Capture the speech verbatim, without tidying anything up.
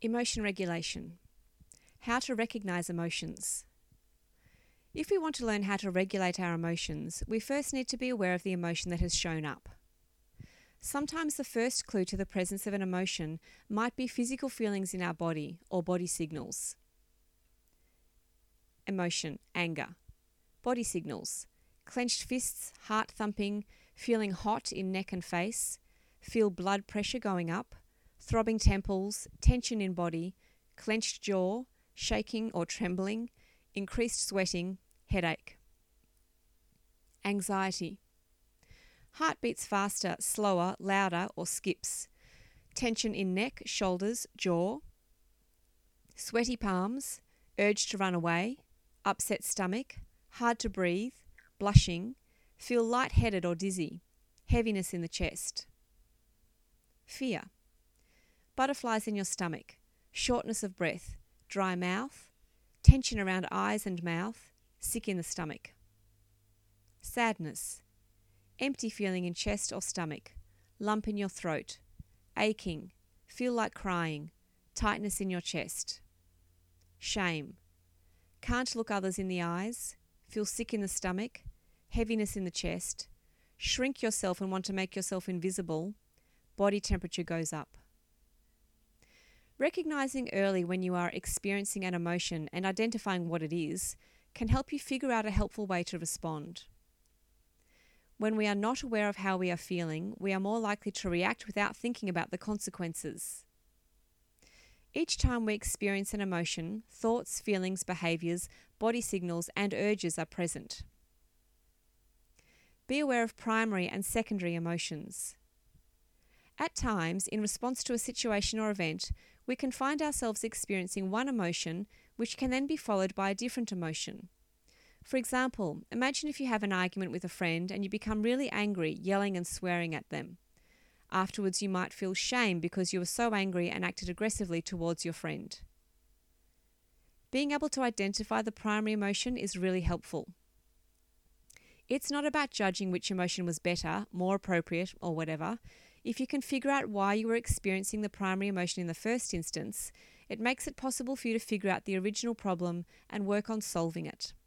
Emotion regulation. How to recognize emotions. If we want to learn how to regulate our emotions, we first need to be aware of the emotion that has shown up. Sometimes the first clue to the presence of an emotion might be physical feelings in our body or body signals. Emotion, anger. Body signals, clenched fists, heart thumping, feeling hot in neck and face, feel blood pressure going up, throbbing temples, tension in body, clenched jaw, shaking or trembling, increased sweating, headache. Anxiety. Heart beats faster, slower, louder or skips. Tension in neck, shoulders, jaw. Sweaty palms, urge to run away, upset stomach, hard to breathe, blushing, feel lightheaded or dizzy, heaviness in the chest. Fear. Butterflies in your stomach, shortness of breath, dry mouth, tension around eyes and mouth, sick in the stomach. Sadness. Empty feeling in chest or stomach, lump in your throat, aching, feel like crying, tightness in your chest. Shame. Can't look others in the eyes, feel sick in the stomach, heaviness in the chest, shrink yourself and want to make yourself invisible, body temperature goes up. Recognizing early when you are experiencing an emotion and identifying what it is can help you figure out a helpful way to respond. When we are not aware of how we are feeling, we are more likely to react without thinking about the consequences. Each time we experience an emotion, thoughts, feelings, behaviours, body signals and urges are present. Be aware of primary and secondary emotions. At times, in response to a situation or event, we can find ourselves experiencing one emotion which can then be followed by a different emotion. For example, imagine if you have an argument with a friend and you become really angry, yelling and swearing at them. Afterwards, you might feel shame because you were so angry and acted aggressively towards your friend. Being able to identify the primary emotion is really helpful. It's not about judging which emotion was better, more appropriate, or whatever. If you can figure out why you were experiencing the primary emotion in the first instance, it makes it possible for you to figure out the original problem and work on solving it.